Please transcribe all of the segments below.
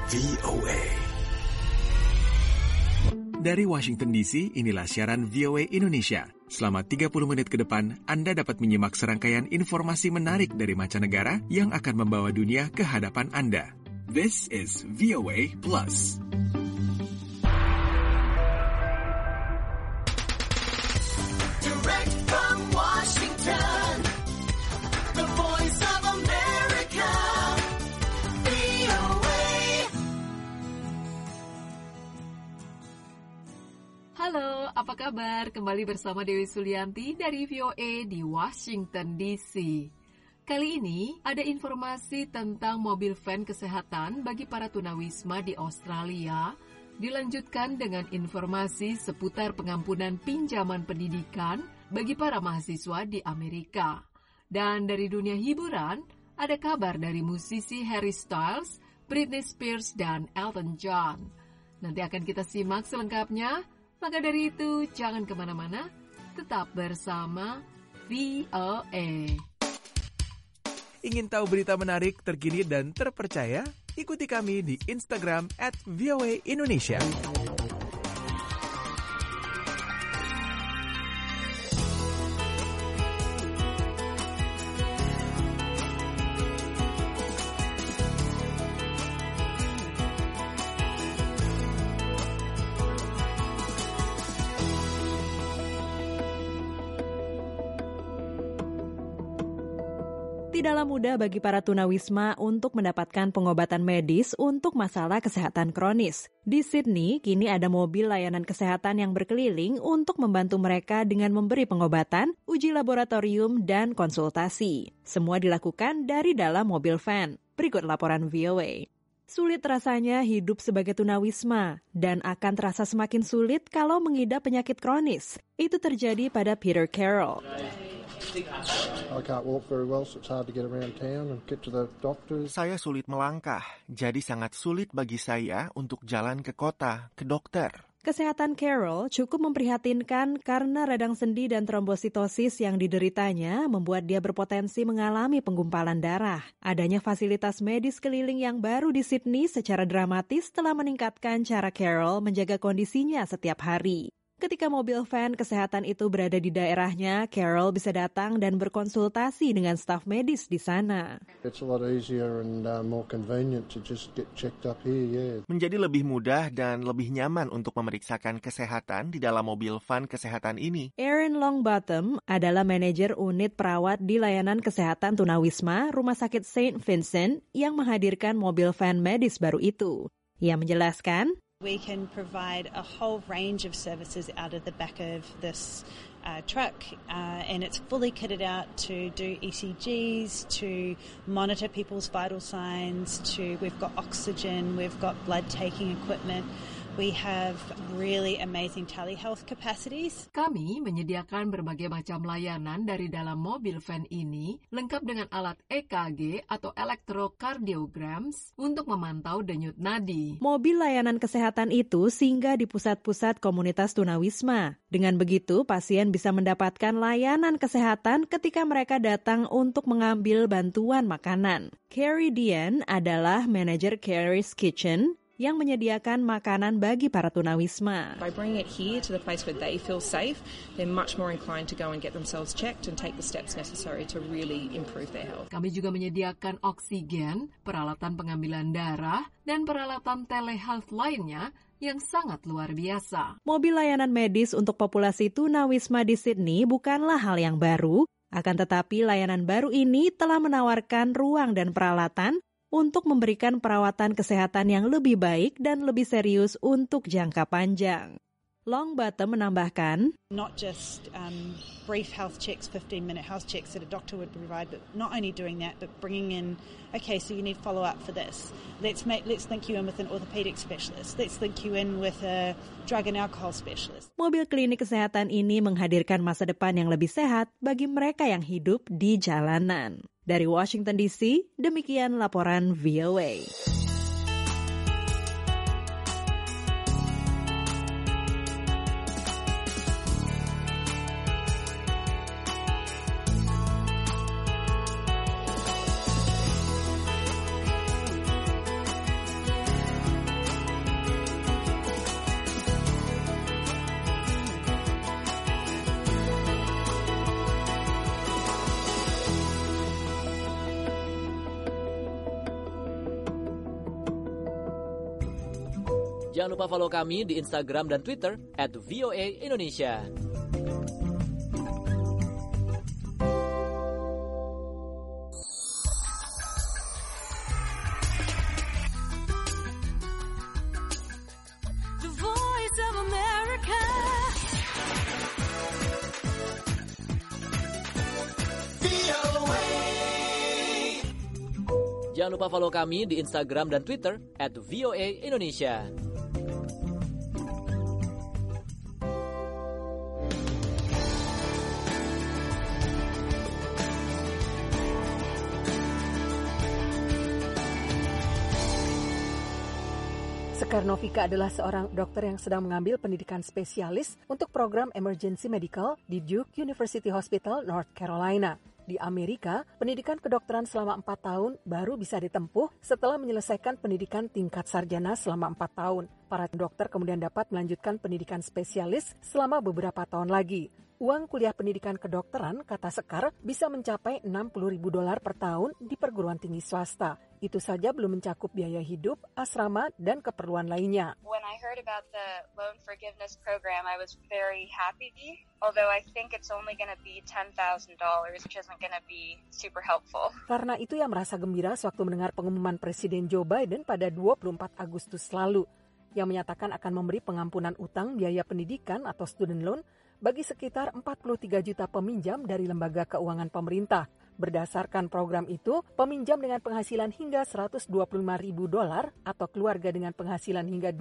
VOA. Dari Washington DC, inilah siaran VOA Indonesia. Selama 30 menit ke depan, Anda dapat menyimak serangkaian informasi menarik dari mancanegara yang akan membawa dunia ke hadapan Anda. This is VOA Plus. Direct from Washington, the voice of America, VOA. Halo, apa kabar? Kembali bersama Dewi Sulianti dari VOA di Washington DC. Kali ini ada informasi tentang mobil van kesehatan bagi para tunawisma di Australia, dilanjutkan dengan informasi seputar pengampunan pinjaman pendidikan bagi para mahasiswa di Amerika. Dan dari dunia hiburan, ada kabar dari musisi Harry Styles, Britney Spears, dan Elton John. Nanti akan kita simak selengkapnya. Maka dari itu, jangan kemana-mana, tetap bersama VOA. Ingin tahu berita menarik, terkini, dan terpercaya? Ikuti kami di Instagram @VOA Indonesia. Tidaklah mudah bagi para tunawisma untuk mendapatkan pengobatan medis untuk masalah kesehatan kronis. Di Sydney, kini ada mobil layanan kesehatan yang berkeliling untuk membantu mereka dengan memberi pengobatan, uji laboratorium, dan konsultasi. Semua dilakukan dari dalam mobil van. Berikut laporan VOA. Sulit rasanya hidup sebagai tunawisma, dan akan terasa semakin sulit kalau mengidap penyakit kronis. Itu terjadi pada Peter Carroll. Saya sulit melangkah, jadi sangat sulit bagi saya untuk jalan ke kota, ke dokter. Kesehatan Carol cukup memprihatinkan karena radang sendi dan trombositosis yang dideritanya membuat dia berpotensi mengalami penggumpalan darah. Adanya fasilitas medis keliling yang baru di Sydney secara dramatis telah meningkatkan cara Carol menjaga kondisinya setiap hari. Ketika mobil van kesehatan itu berada di daerahnya, Carol bisa datang dan berkonsultasi dengan staf medis di sana. Menjadi lebih mudah dan lebih nyaman untuk memeriksakan kesehatan di dalam mobil van kesehatan ini. Erin Longbottom adalah manajer unit perawat di layanan kesehatan tunawisma Rumah Sakit St. Vincent yang menghadirkan mobil van medis baru itu. Ia menjelaskan, we can provide a whole range of services out of the back of this truck, and it's fully kitted out to do ECGs, to monitor people's vital signs, we've got oxygen, we've got blood taking equipment. We have really amazing telehealth capacities. Kami menyediakan berbagai macam layanan dari dalam mobil van ini, lengkap dengan alat EKG atau electrocardiograms untuk memantau denyut nadi. Mobil layanan kesehatan itu singgah di pusat-pusat komunitas tunawisma. Dengan begitu, pasien bisa mendapatkan layanan kesehatan ketika mereka datang untuk mengambil bantuan makanan. Carrie Dian adalah manajer Carrie's Kitchen, yang menyediakan makanan bagi para tunawisma. By bringing it here to the place where they feel safe, they're much more inclined to go and get themselves checked and take the steps necessary to really improve their health. Kami juga menyediakan oksigen, peralatan pengambilan darah, dan peralatan telehealth lainnya yang sangat luar biasa. Mobil layanan medis untuk populasi tunawisma di Sydney bukanlah hal yang baru, akan tetapi layanan baru ini telah menawarkan ruang dan peralatan untuk memberikan perawatan kesehatan yang lebih baik dan lebih serius untuk jangka panjang. Longbottom menambahkan, Not just brief health checks, 15-minute health checks that a doctor would provide, but not only doing that, but bringing in, okay, so you need follow-up for this. Let's link you in with an orthopedic specialist. Let's link you in with a drug and alcohol specialist. Mobil klinik kesehatan ini menghadirkan masa depan yang lebih sehat bagi mereka yang hidup di jalanan. Dari Washington DC, demikian laporan VOA. Jangan lupa follow kami di Instagram dan Twitter @VOA_Indonesia. The Voice of America. VOA. Jangan lupa follow kami di Instagram dan Twitter @VOA_Indonesia. Sekar Novika adalah seorang dokter yang sedang mengambil pendidikan spesialis untuk program Emergency Medical di Duke University Hospital, North Carolina. Di Amerika, pendidikan kedokteran selama 4 tahun baru bisa ditempuh setelah menyelesaikan pendidikan tingkat sarjana selama 4 tahun. Para dokter kemudian dapat melanjutkan pendidikan spesialis selama beberapa tahun lagi. Uang kuliah pendidikan kedokteran, kata Sekar, bisa mencapai $60.000 per tahun di perguruan tinggi swasta. Itu saja belum mencakup biaya hidup, asrama, dan keperluan lainnya. When I heard about the loan forgiveness program, I was very happy, although I think it's only going to be $10,000, which isn't going to be super helpful. Karena itu ia merasa gembira sewaktu mendengar pengumuman Presiden Joe Biden pada 24 Agustus lalu, yang menyatakan akan memberi pengampunan utang biaya pendidikan atau student loan bagi sekitar 43 juta peminjam dari lembaga keuangan pemerintah. Berdasarkan program itu, peminjam dengan penghasilan hingga $125.000 atau keluarga dengan penghasilan hingga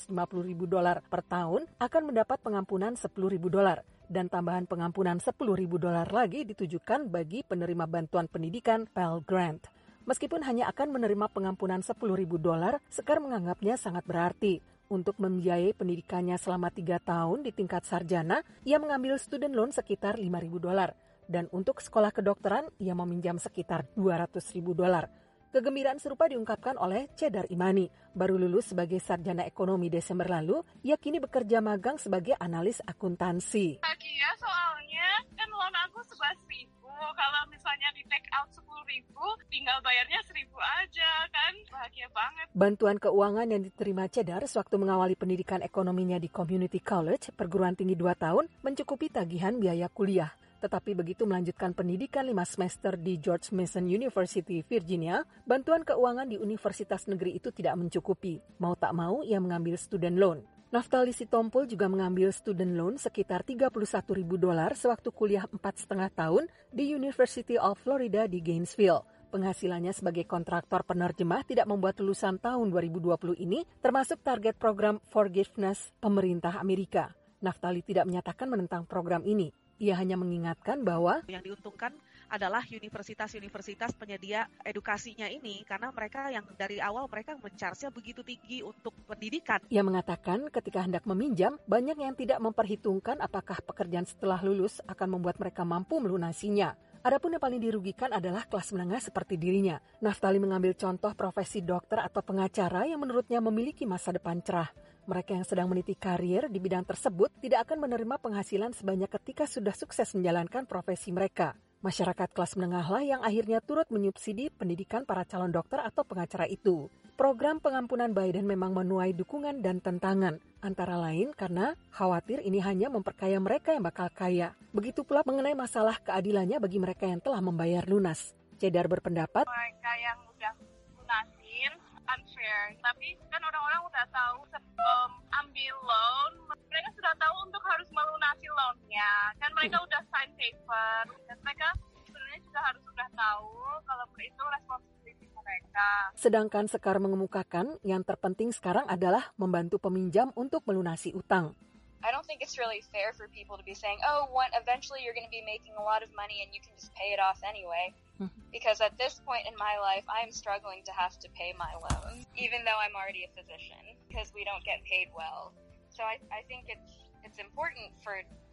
$250.000 per tahun akan mendapat pengampunan $10.000 dan tambahan pengampunan $10.000 lagi ditujukan bagi penerima bantuan pendidikan Pell Grant. Meskipun hanya akan menerima pengampunan $10.000, Sekar menganggapnya sangat berarti. Untuk membiayai pendidikannya selama 3 tahun di tingkat sarjana, ia mengambil student loan sekitar $5.000. Dan untuk sekolah kedokteran, ia meminjam sekitar $200.000. Kegembiraan serupa diungkapkan oleh Cedar Imani. Baru lulus sebagai sarjana ekonomi Desember lalu, ia kini bekerja magang sebagai analis akuntansi. Bahagia soalnya kan loan aku $11.000. Kalau misalnya di take out $10.000, tinggal bayarnya $1.000 aja kan. Bahagia banget. Bantuan keuangan yang diterima Cedar sewaktu mengawali pendidikan ekonominya di Community College, perguruan tinggi 2 tahun, mencukupi tagihan biaya kuliah. Tetapi begitu melanjutkan pendidikan 5 semester di George Mason University, Virginia, bantuan keuangan di universitas negeri itu tidak mencukupi. Mau tak mau, ia mengambil student loan. Naftali Sitompul juga mengambil student loan sekitar $31.000 sewaktu kuliah 4,5 tahun di University of Florida di Gainesville. Penghasilannya sebagai kontraktor penerjemah tidak membuat lulusan tahun 2020 ini termasuk target program Forgiveness pemerintah Amerika. Naftali tidak menyatakan menentang program ini. Ia hanya mengingatkan bahwa yang diuntungkan adalah universitas-universitas penyedia edukasinya ini, karena mereka yang dari awal mereka men-charge-nya begitu tinggi untuk pendidikan. Ia mengatakan ketika hendak meminjam, banyak yang tidak memperhitungkan apakah pekerjaan setelah lulus akan membuat mereka mampu melunasinya. Adapun yang paling dirugikan adalah kelas menengah seperti dirinya. Naftali mengambil contoh profesi dokter atau pengacara yang menurutnya memiliki masa depan cerah. Mereka yang sedang meniti karir di bidang tersebut tidak akan menerima penghasilan sebanyak ketika sudah sukses menjalankan profesi mereka. Masyarakat kelas menengahlah yang akhirnya turut menyubsidi pendidikan para calon dokter atau pengacara itu. Program pengampunan Biden memang menuai dukungan dan tentangan, antara lain karena khawatir ini hanya memperkaya mereka yang bakal kaya. Begitu pula mengenai masalah keadilannya bagi mereka yang telah membayar lunas. Cedar berpendapat, mereka yang udah lunasin unfair, tapi kan orang-orang udah tahu sebelum ambil loan, mereka sudah tahu untuk harus melunasi loannya, kan mereka udah sign paper, dan mereka sebenarnya juga harus udah tahu kalau itu responsibility mereka. Sedangkan Sekar mengemukakan yang terpenting sekarang adalah membantu peminjam untuk melunasi utang. I don't think it's really fair for people to be saying, oh, eventually you're going to be making a lot of money and you can just pay it off anyway. Because at this point in my life, I'm struggling to have to pay my loans, even though I'm already a physician, because we don't get paid well. So I think it's important for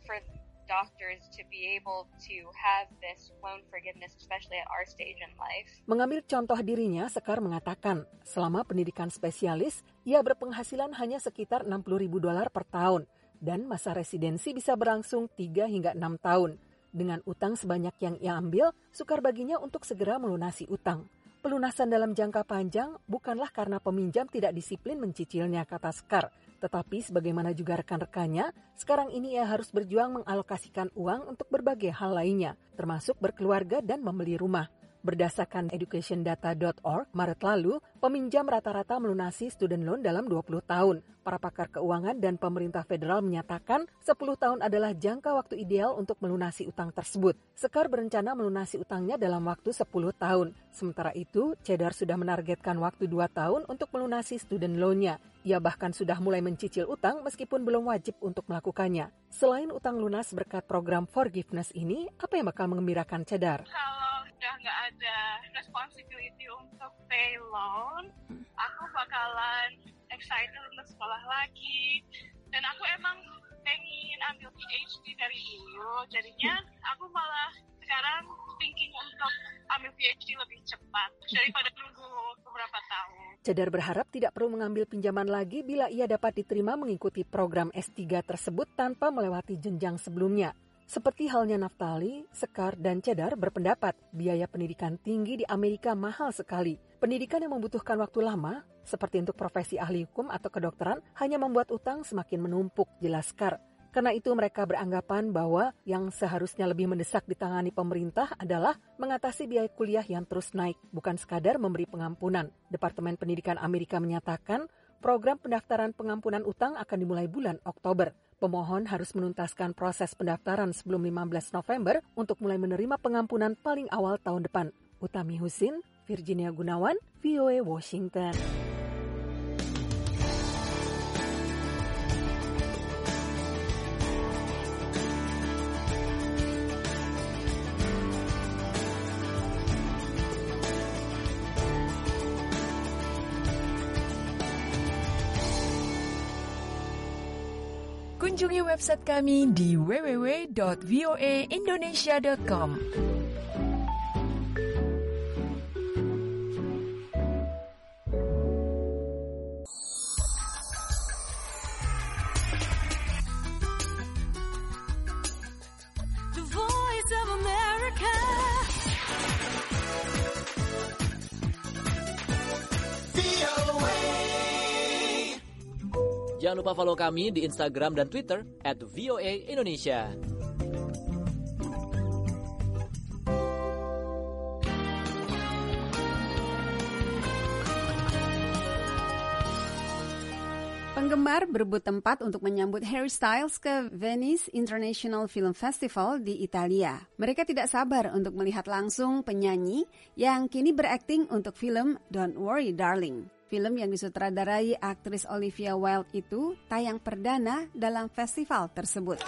doctors to be able to have this loan forgiveness, especially at our stage in life. Mengambil contoh dirinya, Sekar mengatakan, selama pendidikan spesialis, ia berpenghasilan hanya sekitar $60.000 per tahun. Dan masa residensi bisa berlangsung 3 hingga 6 tahun. Dengan utang sebanyak yang ia ambil, sukar baginya untuk segera melunasi utang. Pelunasan dalam jangka panjang bukanlah karena peminjam tidak disiplin mencicilnya, kata Sekar. Tetapi sebagaimana juga rekan-rekannya, sekarang ini ia harus berjuang mengalokasikan uang untuk berbagai hal lainnya, termasuk berkeluarga dan membeli rumah. Berdasarkan educationdata.org, Maret lalu, peminjam rata-rata melunasi student loan dalam 20 tahun. Para pakar keuangan dan pemerintah federal menyatakan 10 tahun adalah jangka waktu ideal untuk melunasi utang tersebut. Sekar berencana melunasi utangnya dalam waktu 10 tahun. Sementara itu, Cedar sudah menargetkan waktu 2 tahun untuk melunasi student loan-nya. Ia bahkan sudah mulai mencicil utang meskipun belum wajib untuk melakukannya. Selain utang lunas berkat program forgiveness ini, apa yang bakal mengembirakan Cedar? Kalau udah nggak ada responsibility untuk pay loan, aku bakalan excited untuk sekolah lagi. Dan aku emang pengen ambil PhD dari dulu, jadinya aku malah sekarang thinking untuk ambil PhD lebih cepat daripada nunggu beberapa tahun. Cedar berharap tidak perlu mengambil pinjaman lagi bila ia dapat diterima mengikuti program S3 tersebut tanpa melewati jenjang sebelumnya. Seperti halnya Naftali, Sekar, dan Cedar berpendapat biaya pendidikan tinggi di Amerika mahal sekali. Pendidikan yang membutuhkan waktu lama, seperti untuk profesi ahli hukum atau kedokteran, hanya membuat utang semakin menumpuk, jelas Sekar. Karena itu mereka beranggapan bahwa yang seharusnya lebih mendesak ditangani pemerintah adalah mengatasi biaya kuliah yang terus naik, bukan sekadar memberi pengampunan. Departemen Pendidikan Amerika menyatakan program pendaftaran pengampunan utang akan dimulai bulan Oktober. Pemohon harus menuntaskan proses pendaftaran sebelum 15 November untuk mulai menerima pengampunan paling awal tahun depan. Utami Husin, Virginia Gunawan, VOA Washington. Kunjungi website kami di www.voaindonesia.com. The Voice of America. Jangan lupa follow kami di Instagram dan Twitter @VOA_Indonesia. Penggemar berebut tempat untuk menyambut Harry Styles ke Venice International Film Festival di Italia. Mereka tidak sabar untuk melihat langsung penyanyi yang kini berakting untuk film Don't Worry Darling. Film yang disutradarai aktris Olivia Wilde itu tayang perdana dalam festival tersebut.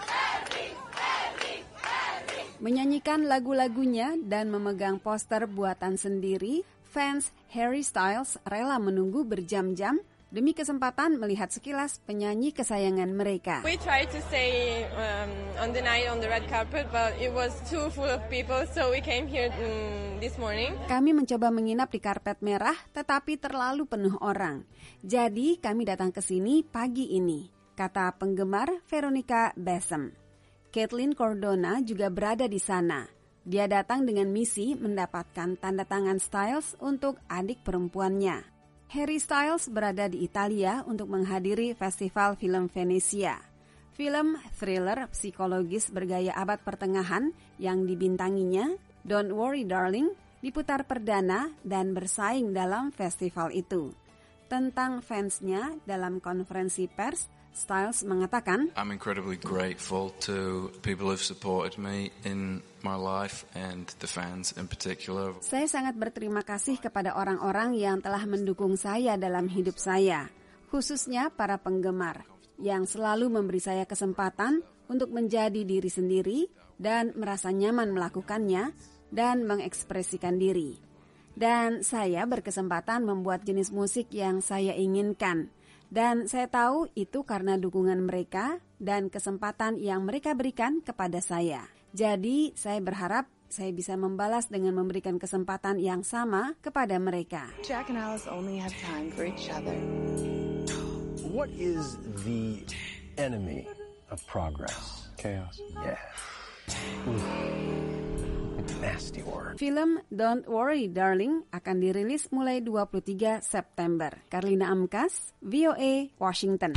Menyanyikan lagu-lagunya dan memegang poster buatan sendiri, fans Harry Styles rela menunggu berjam-jam demi kesempatan melihat sekilas penyanyi kesayangan mereka. We tried to stay on the night on the red carpet, but it was too full of people, so we came here this morning. Kami mencoba menginap di karpet merah, tetapi terlalu penuh orang. Jadi kami datang ke sini pagi ini, kata penggemar Veronica Besem. Caitlin Cordona juga berada di sana. Dia datang dengan misi mendapatkan tanda tangan Styles untuk adik perempuannya. Harry Styles berada di Italia untuk menghadiri Festival Film Venesia. Film thriller psikologis bergaya abad pertengahan yang dibintanginya, Don't Worry Darling, diputar perdana dan bersaing dalam festival itu. Tentang fansnya dalam konferensi pers, Styles mengatakan, I'm incredibly grateful to people who've supported me in my life and the fans in particular. Saya sangat berterima kasih kepada orang-orang yang telah mendukung saya dalam hidup saya, khususnya para penggemar yang selalu memberi saya kesempatan untuk menjadi diri sendiri dan merasa nyaman melakukannya dan mengekspresikan diri. Dan saya berkesempatan membuat jenis musik yang saya inginkan. Dan saya tahu itu karena dukungan mereka dan kesempatan yang mereka berikan kepada saya. Jadi saya berharap saya bisa membalas dengan memberikan kesempatan yang sama kepada mereka. Jack and Alice only have time for each other. What is the enemy of progress? Chaos. Yeah. nasty word. Film Don't Worry Darling akan dirilis mulai 23 September. Karlina Amkas, VOA, Washington.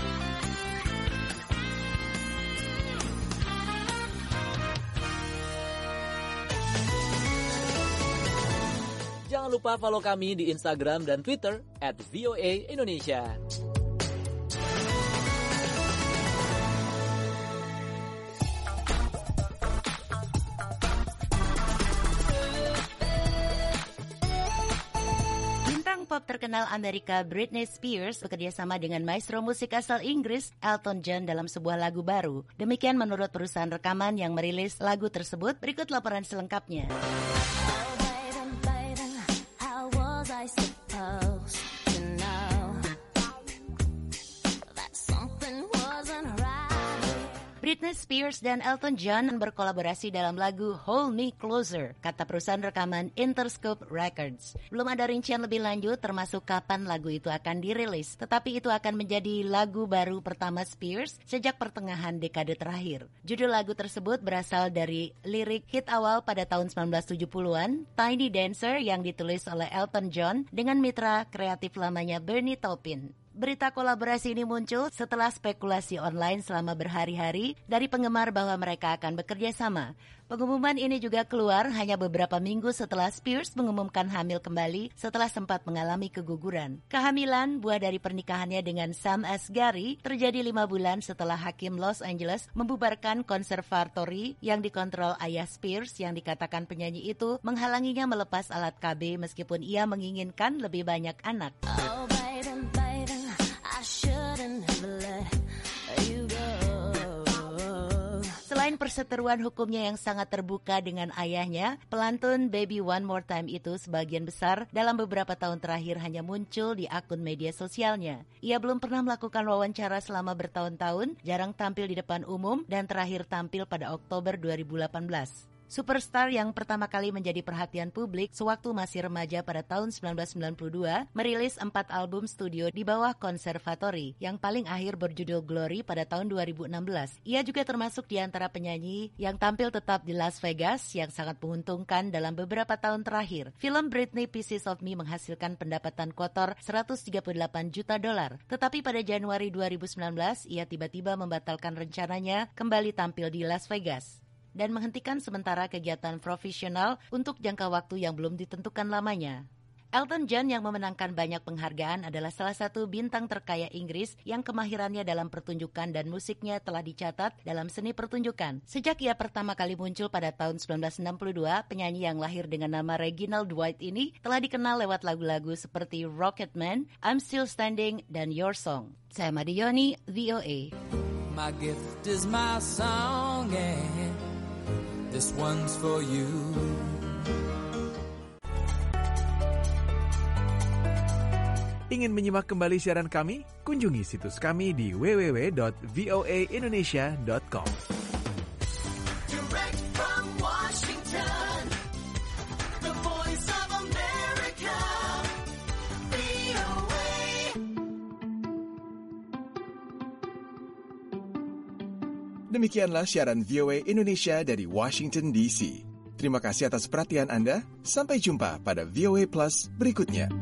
Jangan lupa follow kami di Instagram dan Twitter @VOA_Indonesia. Bintang pop terkenal Amerika Britney Spears bekerjasama dengan maestro musik asal Inggris Elton John dalam sebuah lagu baru. Demikian menurut perusahaan rekaman yang merilis lagu tersebut. Berikut laporan selengkapnya. I suppose to know that something wasn't right. Britney Spears dan Elton John berkolaborasi dalam lagu Hold Me Closer, kata perusahaan rekaman Interscope Records. Belum ada rincian lebih lanjut termasuk kapan lagu itu akan dirilis, tetapi itu akan menjadi lagu baru pertama Spears sejak pertengahan dekade terakhir. Judul lagu tersebut berasal dari lirik hit awal pada tahun 1970-an, Tiny Dancer, yang ditulis oleh Elton John dengan mitra kreatif lamanya Bernie Taupin. Berita kolaborasi ini muncul setelah spekulasi online selama berhari-hari dari penggemar bahwa mereka akan bekerja sama. Pengumuman ini juga keluar hanya beberapa minggu setelah Spears mengumumkan hamil kembali setelah sempat mengalami keguguran. Kehamilan, buah dari pernikahannya dengan Sam Asghari, terjadi 5 bulan setelah hakim Los Angeles membubarkan konservatori yang dikontrol ayah Spears yang dikatakan penyanyi itu menghalanginya melepas alat KB meskipun ia menginginkan lebih banyak anak. Oh, baby, baby, I shouldn't have let you go. Selain perseteruan hukumnya yang sangat terbuka dengan ayahnya, pelantun Baby One More Time itu sebagian besar dalam beberapa tahun terakhir hanya muncul di akun media sosialnya. Ia belum pernah melakukan wawancara selama bertahun-tahun, jarang tampil di depan umum, dan terakhir tampil pada Oktober 2018. Superstar yang pertama kali menjadi perhatian publik sewaktu masih remaja pada tahun 1992 merilis 4 album studio di bawah konservatori, yang paling akhir berjudul Glory pada tahun 2016. Ia juga termasuk di antara penyanyi yang tampil tetap di Las Vegas yang sangat menguntungkan dalam beberapa tahun terakhir. Film Britney Pieces of Me menghasilkan pendapatan kotor $138 juta. Tetapi pada Januari 2019 ia tiba-tiba membatalkan rencananya kembali tampil di Las Vegas dan menghentikan sementara kegiatan profesional untuk jangka waktu yang belum ditentukan lamanya. Elton John yang memenangkan banyak penghargaan adalah salah satu bintang terkaya Inggris yang kemahirannya dalam pertunjukan dan musiknya telah dicatat dalam seni pertunjukan. Sejak ia pertama kali muncul pada tahun 1962, penyanyi yang lahir dengan nama Reginald Dwight ini telah dikenal lewat lagu-lagu seperti Rocketman, I'm Still Standing, dan Your Song. Saya Madioni, VOA. My gift is my song and this one's for you. Ingin menyimak kembali siaran kami? Kunjungi situs kami di www.voaindonesia.com. Direct from Washington, the voice of America, VOA. Demikianlah siaran VOA Indonesia dari Washington DC. Terima kasih atas perhatian Anda. Sampai jumpa pada VOA Plus berikutnya.